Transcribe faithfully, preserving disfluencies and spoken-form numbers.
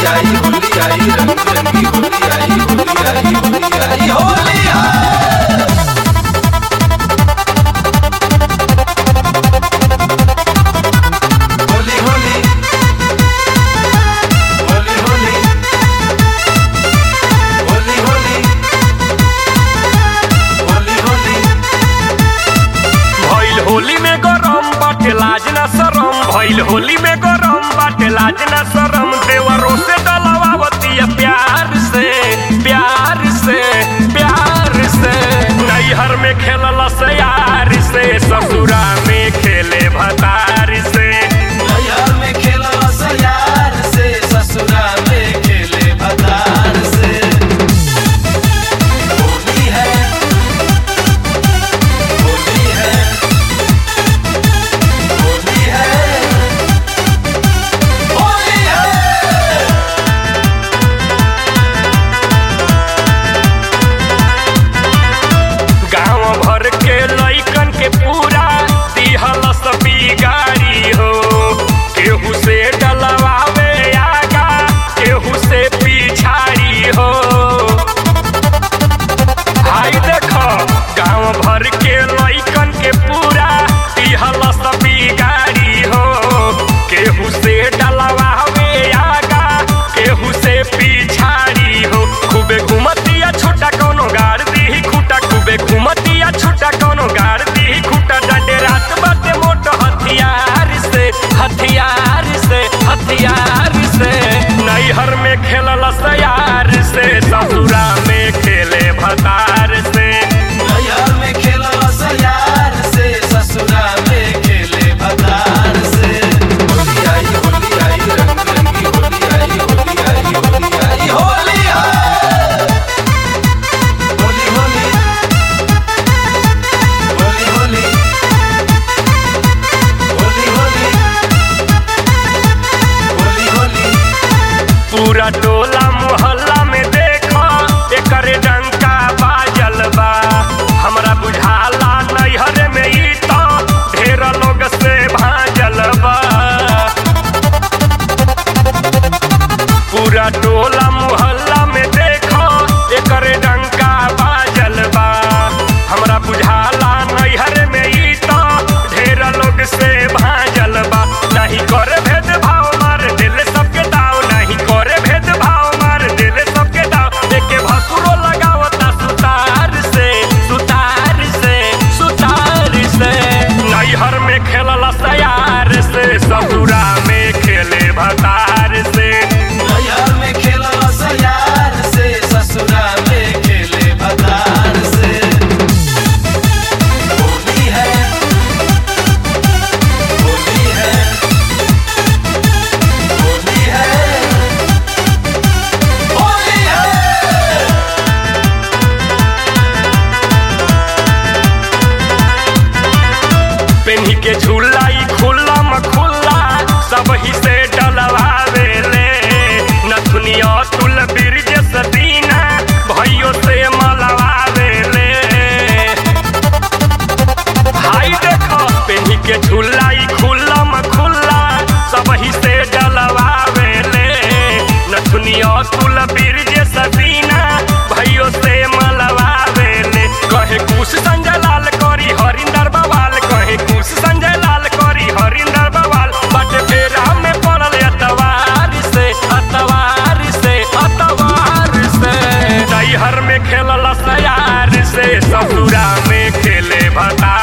आई होली आई रंग रंगी होली आई होली आई होली आई होली है। होली होली होली होली होली होली होली होली भइल होली में गरम बाटे लाज ना शरम भइल होली में गरम बाटे लाज ना शरम देवरों से डलवावतिया प्यार से प्यार से प्यार से नैहर में खेलल से यार से ससुरा में खेले भतार से नैहर में खेलल से यार से ससुरा में खेले भतार से। होली है होली है होली है होली है। गाँव भर के लइकन के पूरा दिहल सभी गाड़ी हो केहू से डलवावे आगा केहू से पिछाड़ी हो। हाय देखो गाँव भर के लइकन के पूरा दिहल सभी गाड़ी हो केहू से डलवावे आगा केहू से पिछाड़ी हो। खूबे घुमतिया छोटा कोनो गाड़ दी खूटा खूबे घुमतिया छोटा कोनो गाड़ दी खूटा डंडे रात बाटे मोटो हथियार से हथियार से हथियार से नैहर में खेलल से यार से ससुरा में खेले भतार से नैहर में खेलल से यार से ससुरा में खेले भतार से। होली आई होली आई रंग रंगी होली आई होली आई होली आई होली है। होली होली होली होली होली होली होली होली। पूरा टोला मोहल्ला में देखो एकरे डंका बाजल बा हमरा बुझाला नैहर में ई तो ढेर लोग से भाजल बा। पूरा टोला मोहल्ला में देखो एकरे डंका बाजल बा हमरा बुझाला नैहर में ई तो ढेर लोग से भाजल बा। नहीं करे भेदभाव मार दिल सबके दाव नहीं करे भेदभाव मार दिल सबके दाव देखे भसुरो लगावता सुतार से सुतार से सुतार से नैहर में खेलल से यार से ससुरा में खेले भतार से नैहर में खेलल से यार से ससुरा में खेले भतार से। होली है होली है होली है होली है। पेन्ही के झूला ई खुल्ला मखुल्ला सब ही से डलवावे ले नथुनिया तुल बिरज सदीना भइयो से मलवावे ले। हाय देखो पेन्ही के झूला ई खुल्ला मखुल्ला सब ही से डलवावे ले नथुनिया तुल बिरज सदीना भइयो से मलवावे ले। कहे कुछ संजय लाल करी हरिंदर बवाल कहे कुछ संजय लाल करी हरिंदर बवाल बाटे फेरा में पड़ल अतवार से अतवार से अतवार से नैहर में खेलल से यार से ससुरा में खेले भता